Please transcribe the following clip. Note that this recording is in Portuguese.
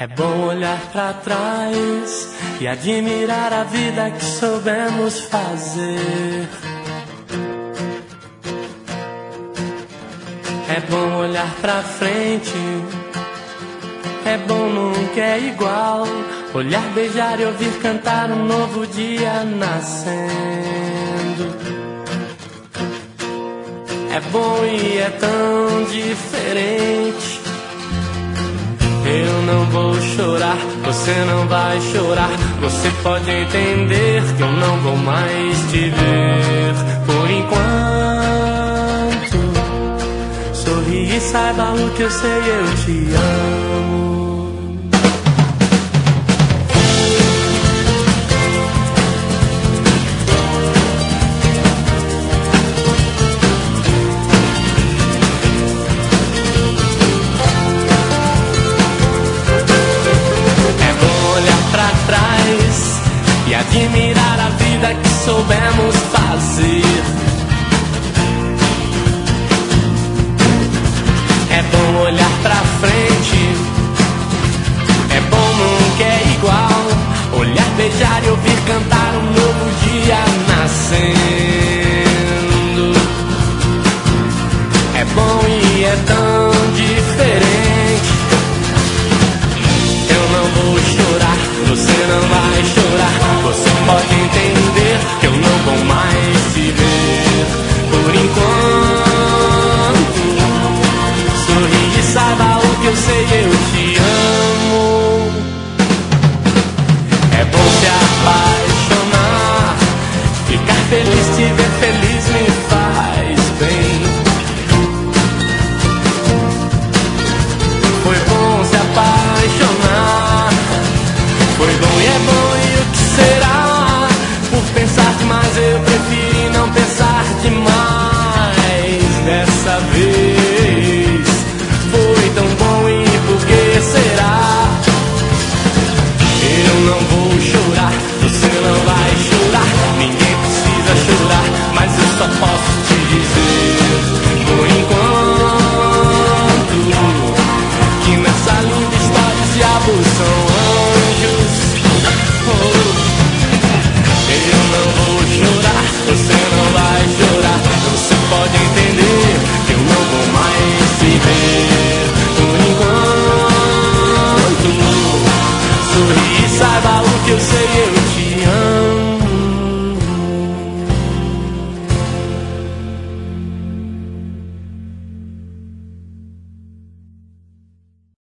É bom olhar pra trás e admirar a vida que soubemos fazer. É bom olhar pra frente, é bom, nunca é igual. Olhar, beijar e ouvir cantar um novo dia nascendo. É bom e é tão diferente. Eu não vou chorar, você não vai chorar. Você pode entender que eu não vou mais te ver. Por enquanto, sorri e saiba o que eu sei, eu te amo. E admirar a vida que soubemos fazer. É bom olhar pra frente, é bom, nunca é igual. Olhar, beijar e ouvir cantar um novo dia nascendo. É bom e é tão diferente. Eu não vou chorar, você não vai chorar. Você pode entender que eu não vou mais te ver. Por enquanto, sorri e saiba o que eu sei, eu te amo. É bom se apaixonar, ficar feliz, te ver feliz me faz bem. Foi bom se apaixonar, foi bom e é bom, e o que será? Por pensar demais eu prefiro não pensar demais. Dessa vez foi tão bom, e por que será? Eu não vou chorar, você não vai chorar. Ninguém precisa chorar, mas eu só posso te dizer, por enquanto, que nessa linda história os diabos são